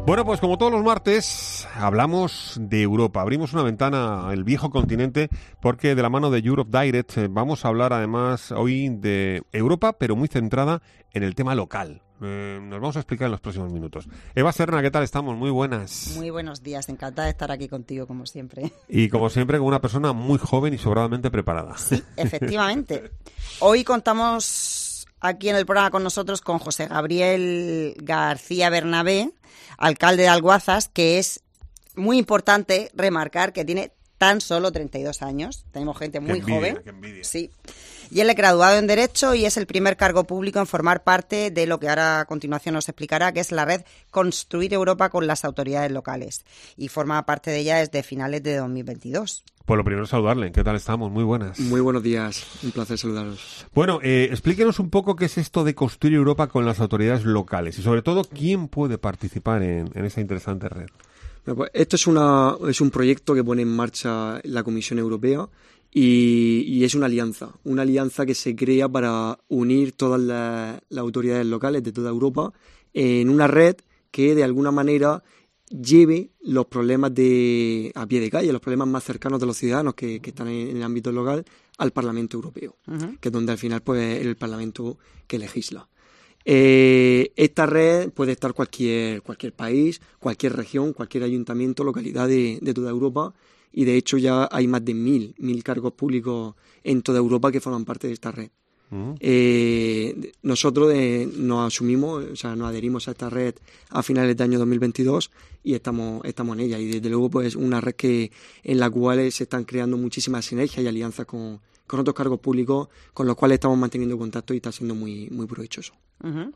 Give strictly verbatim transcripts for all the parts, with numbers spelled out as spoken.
Bueno, pues como todos los martes, hablamos de Europa. Abrimos una ventana al viejo continente porque de la mano de Europe Direct eh, vamos a hablar además hoy de Europa, pero muy centrada en el tema local. Eh, nos vamos a explicar en los próximos minutos. Eva Serna, ¿qué tal estamos? Muy buenas. Muy buenos días, encantada de estar aquí contigo como siempre. Y como siempre con una persona muy joven y sobradamente preparada. Sí, efectivamente. Hoy contamos aquí en el programa con nosotros con José Gabriel García Bernabé, alcalde de Alguazas, que es muy importante remarcar que tiene tan solo treinta y dos años. Tenemos gente muy qué envidia, joven. Qué envidia. Sí. Y él es graduado en Derecho y es el primer cargo público en formar parte de lo que ahora a continuación nos explicará, que es la red Construir Europa con las autoridades locales. Y forma parte de ella desde finales de dos mil veintidós. Pues lo primero es saludarle. ¿Qué tal estamos? Muy buenas. Muy buenos días. Un placer saludaros. Bueno, eh, explíquenos un poco qué es esto de Construir Europa con las autoridades locales y sobre todo quién puede participar en, en esa interesante red. Bueno, pues esto es, una, es un proyecto que pone en marcha la Comisión Europea y, y es una alianza. Una alianza que se crea para unir todas las, las autoridades locales de toda Europa en una red que de alguna manera lleve los problemas de a pie de calle, los problemas más cercanos de los ciudadanos que, que están en, en el ámbito local al Parlamento Europeo, uh-huh. que es donde al final pues es el Parlamento que legisla. Eh, esta red puede estar cualquier cualquier país, cualquier región, cualquier ayuntamiento, localidad de, de toda Europa, y de hecho ya hay más de mil, mil cargos públicos en toda Europa que forman parte de esta red. Uh-huh. Eh, nosotros eh, nos asumimos, o sea, nos adherimos a esta red a finales del año dos mil veintidós y estamos estamos en ella, y desde luego pues una red que en la cual se están creando muchísimas sinergias y alianzas con, con otros cargos públicos con los cuales estamos manteniendo contacto y está siendo muy, muy provechoso. Uh-huh.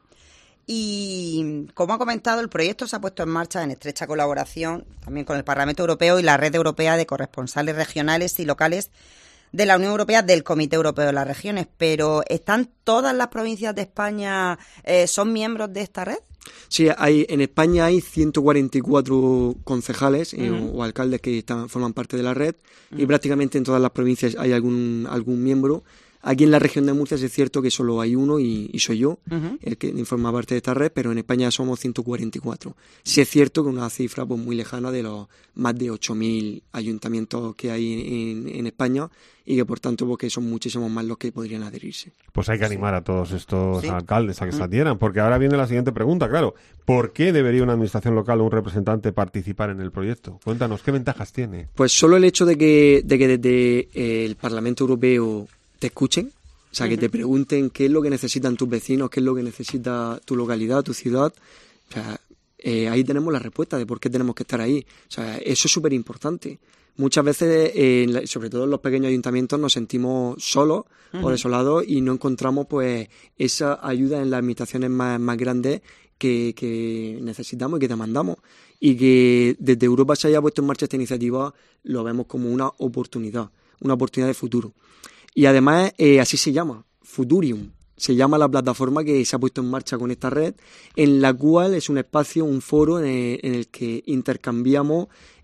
Y como ha comentado, el proyecto se ha puesto en marcha en estrecha colaboración también con el Parlamento Europeo y la Red Europea de Corresponsales Regionales y Locales de la Unión Europea, del Comité Europeo de las Regiones. Pero ¿están todas las provincias de España, eh, son miembros de esta red? Sí, hay, en España hay ciento cuarenta y cuatro concejales eh, uh-huh. o, o alcaldes que están, forman parte de la red, uh-huh. y prácticamente en todas las provincias hay algún, algún miembro. Aquí en la región de Murcia es cierto que solo hay uno y, y soy yo, uh-huh. el que forma parte de esta red, pero en España somos ciento cuarenta y cuatro. Sí es cierto que una cifra pues muy lejana de los más de ocho mil ayuntamientos que hay en, en España, y que por tanto porque son muchísimos más los que podrían adherirse. Pues hay que animar a todos estos sí. alcaldes a que se Uh-huh. adhieran, porque ahora viene la siguiente pregunta, claro. ¿Por qué debería una administración local o un representante participar en el proyecto? Cuéntanos, ¿qué ventajas tiene? Pues solo el hecho de que, de que desde eh, el Parlamento Europeo te escuchen, o sea, uh-huh. que te pregunten qué es lo que necesitan tus vecinos, qué es lo que necesita tu localidad, tu ciudad. O sea, eh, ahí tenemos la respuesta de por qué tenemos que estar ahí. O sea, eso es súper importante. Muchas veces, eh, sobre todo en los pequeños ayuntamientos, nos sentimos solos uh-huh. o desolados y no encontramos pues esa ayuda en las administraciones más, más grandes que, que necesitamos y que demandamos. Y que desde Europa se haya puesto en marcha esta iniciativa lo vemos como una oportunidad, una oportunidad de futuro. Y además, eh, así se llama, Futurium. Se llama la plataforma que se ha puesto en marcha con esta red, en la cual es un espacio, un foro en el, en el que intercambiamos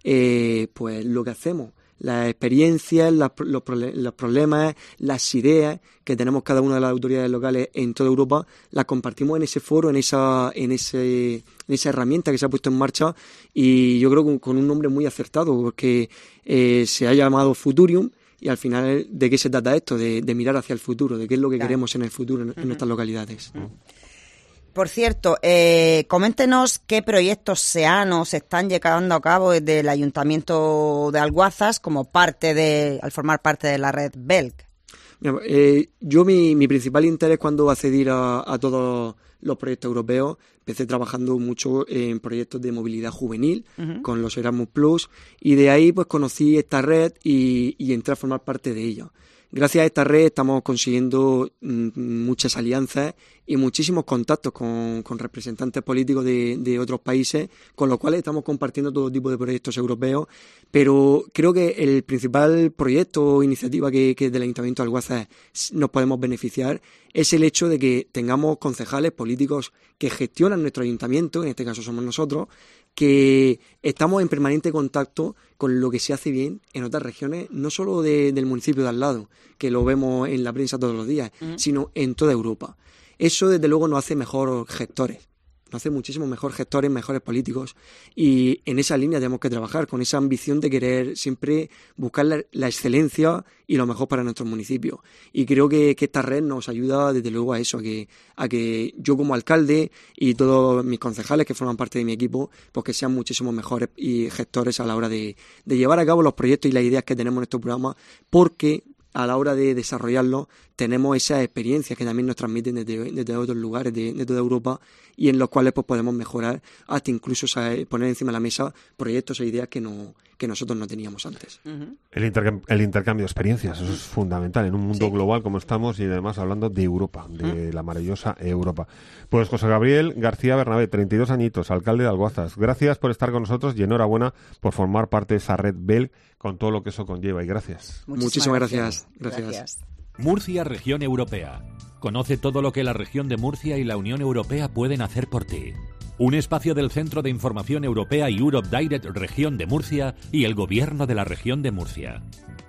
eh, pues lo que hacemos, las experiencias, las, los, los problemas, las ideas que tenemos cada una de las autoridades locales en toda Europa, las compartimos en ese foro, en esa, en ese, en esa herramienta que se ha puesto en marcha, y yo creo que con un nombre muy acertado, porque eh, se ha llamado Futurium. Y al final, ¿de qué se trata esto? De, de mirar hacia el futuro, de qué es lo que claro. queremos en el futuro en, uh-huh. en nuestras localidades. Uh-huh. Por cierto, eh, coméntenos qué proyectos se han o se están llevando a cabo desde el Ayuntamiento de Alguazas como parte de, al formar parte de la red B E L C. Mira, eh, yo mi, mi principal interés cuando accedí a, a todos los proyectos europeos, empecé trabajando mucho en proyectos de movilidad juvenil, uh-huh. con los Erasmus Plus, y de ahí pues conocí esta red y, y entré a formar parte de ella. Gracias a esta red estamos consiguiendo mm, muchas alianzas y muchísimos contactos con, con representantes políticos de, de otros países, con los cuales estamos compartiendo todo tipo de proyectos europeos, pero creo que el principal proyecto o iniciativa que, que del Ayuntamiento de Alguazas nos podemos beneficiar es el hecho de que tengamos concejales políticos que gestionan nuestro ayuntamiento, en este caso somos nosotros, que estamos en permanente contacto con lo que se hace bien en otras regiones, no solo de, del municipio de al lado, que lo vemos en la prensa todos los días, uh-huh. sino en toda Europa. Eso, desde luego, nos hace mejor gestores. nos hace muchísimo mejor gestores, mejores políticos, y en esa línea tenemos que trabajar, con esa ambición de querer siempre buscar la, la excelencia y lo mejor para nuestros municipios. Y creo que, que esta red nos ayuda desde luego a eso, a que, a que yo como alcalde y todos mis concejales que forman parte de mi equipo, pues que sean muchísimo mejores y gestores a la hora de, de llevar a cabo los proyectos y las ideas que tenemos en estos programas, porque a la hora de desarrollarlo tenemos esas experiencias que también nos transmiten desde, desde otros lugares de, de toda Europa, y en los cuales pues podemos mejorar hasta incluso, ¿sabes?, poner encima de la mesa proyectos e ideas que no que nosotros no teníamos antes. Uh-huh. El, intercam- el intercambio de experiencias, eso es fundamental en un mundo sí. global como estamos, y además hablando de Europa, de uh-huh. la maravillosa Europa. Pues José Gabriel García Bernabé, treinta y dos añitos, alcalde de Alguazas. Gracias por estar con nosotros y enhorabuena por formar parte de esa red B E L con todo lo que eso conlleva, y gracias. Muchísimas, Muchísimas gracias. Gracias. gracias. Murcia, región europea. Conoce todo lo que la región de Murcia y la Unión Europea pueden hacer por ti. Un espacio del Centro de Información Europea y Europe Direct Región de Murcia y el Gobierno de la Región de Murcia.